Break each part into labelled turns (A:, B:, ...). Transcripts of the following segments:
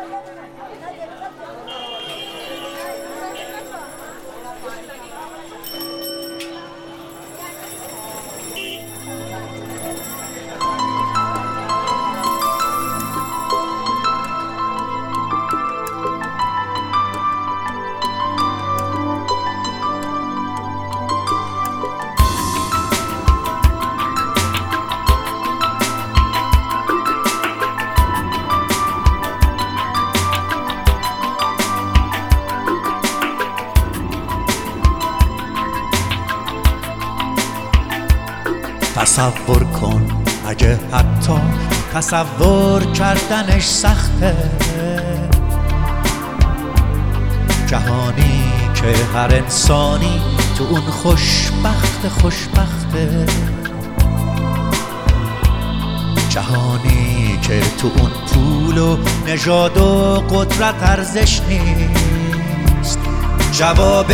A: تصور کن اگه حتی تصور کردنش سخته، جهانی که هر انسانی تو اون خوشبخته، جهانی که تو اون پول و نژاد و قدرت ارزش نیست، جواب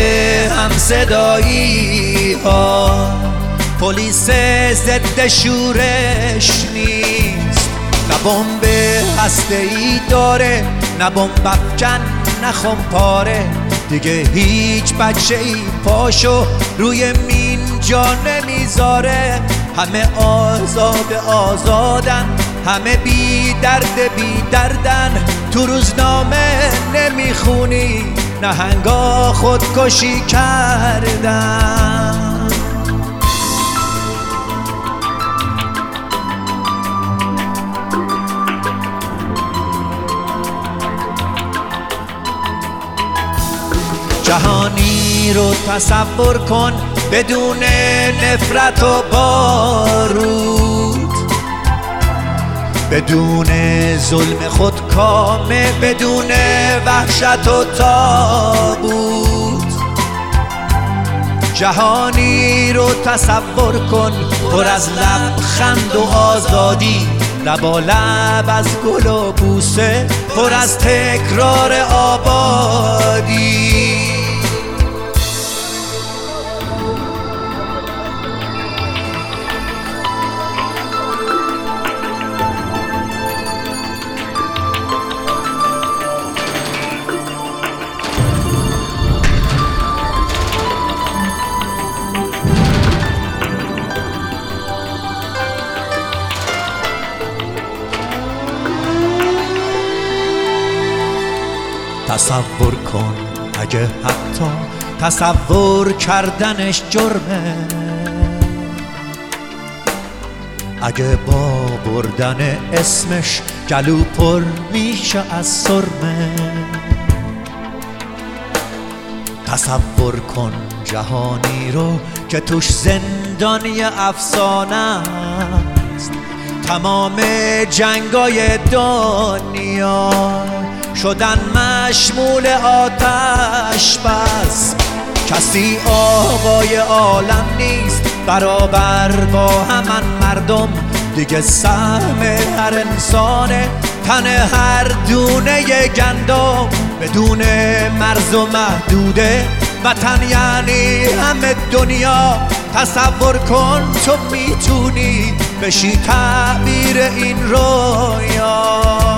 A: همصدایی ها پلیس ضد شورش نیست. نه بمب هسته‌ای داره، نه بمب افکن، نه خمپاره، دیگه هیچ بچه‌ای پاشو روی مین جا نمیذاره. همه آزاد آزادن، همه بی درد بی دردن. تو روزنامه نمیخونی نهنگا خودکشی کردن. جهانی رو تصور کن بدون نفرت و بارود، بدون ظلم خودکامه، بدون وحشت و تابوت. جهانی رو تصور کن پر از لبخند و آزادی، لبالب از گل و بوسه، پر از تکرار آبادی. تصور کن اگه حتی تصور کردنش جرمه، اگه با بردن اسمش گلو پر میشه از سرمه. تصور کن جهانی رو که توش زندانی افسانه است، تمام جنگای دنیا شدن مشمول آتش بس. کسی آقای عالم نیست، برابر با همان مردم. دیگه سهم هر انسانه، تن هر دونه گندم. بدون مرز و محدوده وطن یعنی همه دنیا. تصور کن تو میتونی بشی تعبیر این رویا.